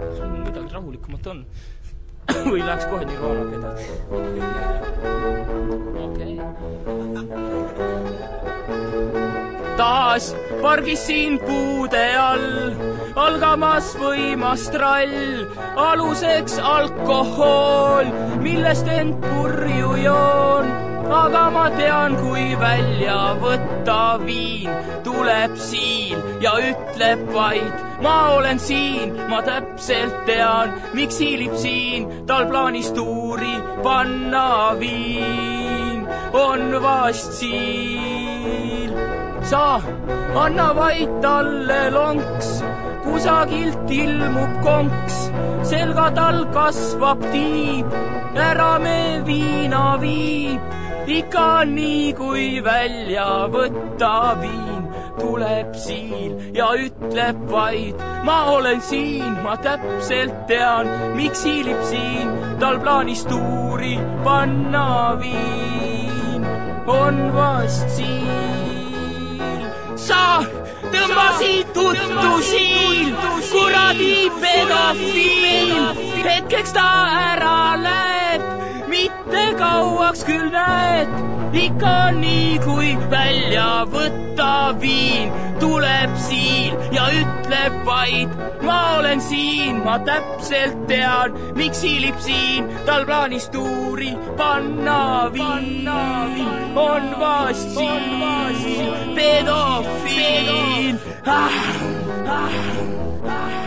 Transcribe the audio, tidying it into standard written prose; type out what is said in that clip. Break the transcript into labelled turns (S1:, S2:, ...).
S1: midagi rahulikumat on. Või läheks kohe Nirvanaga edasi. Okei. Taas pargis siin puude all, algamas võimas trall, aluseks alkohool, millest end purju joon. Aga ma tean, kui välja võtta viin, tuleb siil ja ütleb vaid, ma olen siin, ma täpselt tean, miks hiilib siin, tal plaanis tuuri panna viin, on vast siil. Sa anna vaid talle lonks, kusagilt ilmub konks, selga tal kasvab tiib, ära me viina viib. Ikka nii, kui välja võtta viin, tuleb siil ja ütleb vaid, ma olen siin, ma täpselt tean, miks hiilib siin, tal plaanis tuuri panna viin, on vast siil. Sa tõmbasid tuttu siil, kuradi pedofiil, hetkeks ta ära läheb, mitte kauaks küll näed, ikka nii, kui välja võtta viin, tuleb siil ja ütleb vaid, ma olen siin, ma täpselt tean, miks hiilib siin, tal plaanis tuuri panna viin, on vast siil, pedofiil.